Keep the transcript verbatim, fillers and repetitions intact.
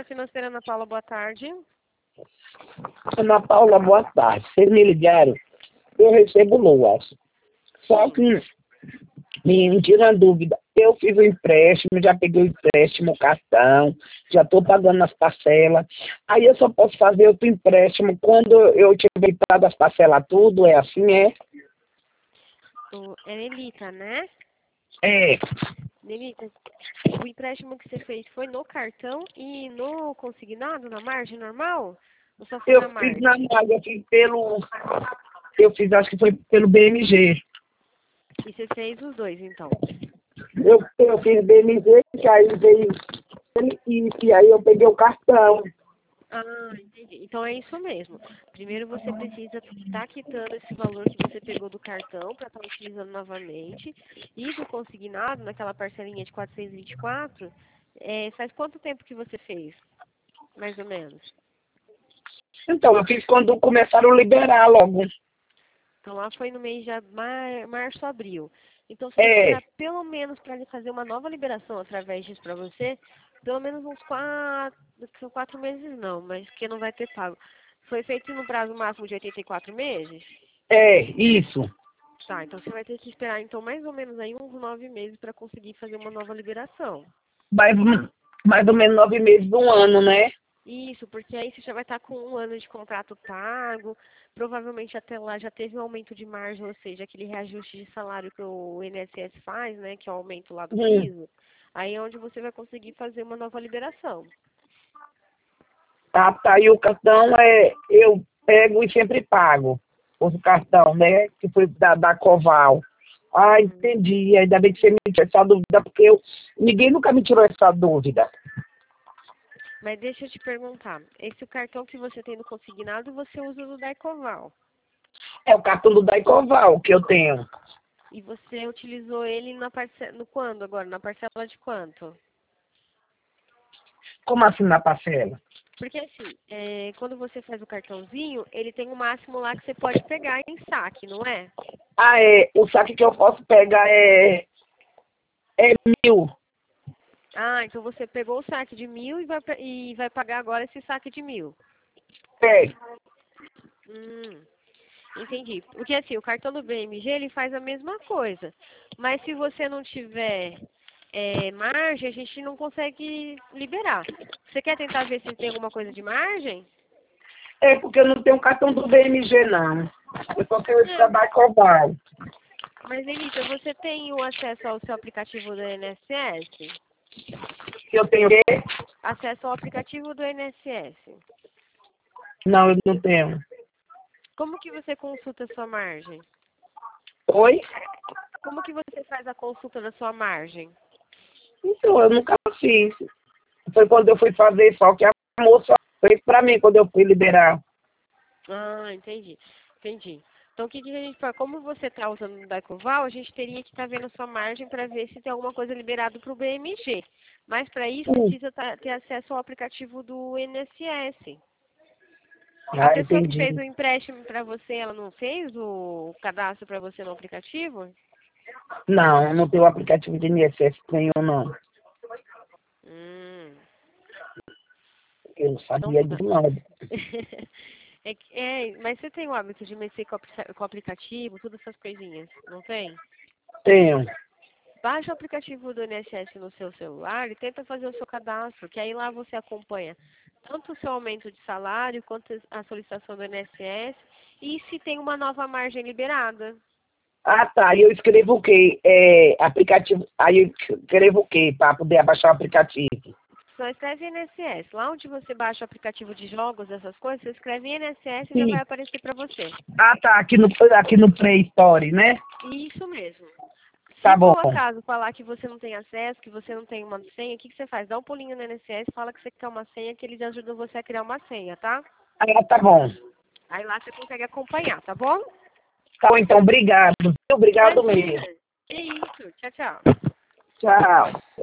Assessoria Financeira Ana Paula, boa tarde. Ana Paula, boa tarde. Vocês me ligaram? Eu recebo luas. Só que me tira a dúvida. Eu fiz o empréstimo, já peguei o empréstimo, o cartão, já estou pagando as parcelas. Aí eu só posso fazer outro empréstimo quando eu tiver pago as parcelas tudo, é assim, é? O, é Nelita, né? É. Nelita, o empréstimo que você fez foi no cartão e no consignado, na margem normal? Ou só foi Eu na fiz margem? na margem, eu fiz pelo... Eu fiz, acho que foi pelo B M G. E você fez os dois, então? Eu, eu fiz B M G, que aí veio... E, e aí eu peguei o cartão. Ah, entendi. Então é isso mesmo. Primeiro você precisa estar quitando esse valor que você pegou do cartão para estar utilizando novamente. E do consignado, naquela parcelinha de quatrocentos e vinte e quatro, é, faz quanto tempo que você fez? Mais ou menos. Então, eu fiz quando começaram a liberar logo. Então lá foi no mês de mar, março, abril. Então você tem que É, esperar pelo menos para ele fazer uma nova liberação através disso para você, pelo menos uns quatro, são quatro meses não, mas que não vai ter pago. Foi feito no prazo máximo de oitenta e quatro meses? é, isso. Tá, então você vai ter que esperar então mais ou menos aí uns nove meses para conseguir fazer uma nova liberação. Mais, mais ou menos nove meses do ano, né? Isso, porque aí você já vai estar com um ano de contrato pago, provavelmente até lá já teve um aumento de margem, ou seja, aquele reajuste de salário que o I N S S faz, né, que é o aumento lá do Hum. piso, aí é onde você vai conseguir fazer uma nova liberação. Tá, tá. E o cartão é, eu pego e sempre pago. O cartão, né? Que foi da, da Coval. Ah, Uhum. entendi. Ainda bem que você me tirou essa dúvida, porque eu, ninguém nunca me tirou essa dúvida. Mas deixa eu te perguntar, esse cartão que você tem no consignado, você usa no Daicoval, É o cartão do Daicoval que eu tenho. e você utilizou ele na parcela, no quando agora? Na parcela de quanto? Como assim na parcela? Porque assim, é, quando você faz o cartãozinho, ele tem um máximo lá que você pode pegar em saque, não é? Ah, é. O saque que eu posso pegar é, é mil. Ah, então você pegou o saque de mil e vai, pa- e vai pagar agora esse saque de mil. É. Hum, entendi. Porque assim, o cartão do B M G, ele faz a mesma coisa. Mas se você não tiver é, margem, a gente não consegue liberar. Você quer tentar ver se tem alguma coisa de margem? É porque eu não tenho cartão do B M G, não. Eu só tenho esse da Não. Daicoval. Mas, Elita, você tem o acesso ao seu aplicativo do I N S S? Eu tenho o quê? Acesso ao aplicativo do I N S S. Não, eu não tenho. Como que você consulta a sua margem? Oi? Como que você faz a consulta da sua margem? Então, eu nunca fiz. Foi quando eu fui fazer, só que a moça fez pra mim quando eu fui liberar. Ah, entendi. Entendi. Então, o que, que a gente faz? Como você está usando o Daicoval, a gente teria que estar vendo a sua margem para ver se tem alguma coisa liberada para o B M G. Mas, para isso, Hum. precisa tá- ter acesso ao aplicativo do I N S S. A Ah, pessoa que fez entendi. o empréstimo para você, ela não fez o cadastro para você no aplicativo? Não, não tenho o aplicativo de I N S S nenhum, não. Hum, Eu não então sabia tá. disso, não. É, que- é, mas você tem o hábito de mexer com o apli- com o aplicativo, todas essas coisinhas, não tem? Tenho. Baixa o aplicativo do I N S S no seu celular e tenta fazer o seu cadastro, que aí lá você acompanha tanto o seu aumento de salário quanto a solicitação do I N S S e se tem uma nova margem liberada. Ah, tá. E eu escrevo o quê? É, aplicativo. Aí eu escrevo o quê para poder abaixar o aplicativo? Só escreve I N S S. Lá onde você baixa o aplicativo de jogos, essas coisas, você escreve I N S S e já Sim. vai aparecer para você. Ah, tá. Aqui no, aqui no Play Store, né? Isso mesmo. Se Tá bom. por acaso falar que você não tem acesso, que você não tem uma senha, o que, que você faz? Dá um pulinho no I N S S, fala que você quer uma senha, que eles ajudam você a criar uma senha, tá? Ah, tá bom. Aí lá você consegue acompanhar, tá bom? Tá bom, então. Obrigado. Obrigado Imagina. mesmo. Que isso. Tchau, tchau. Tchau.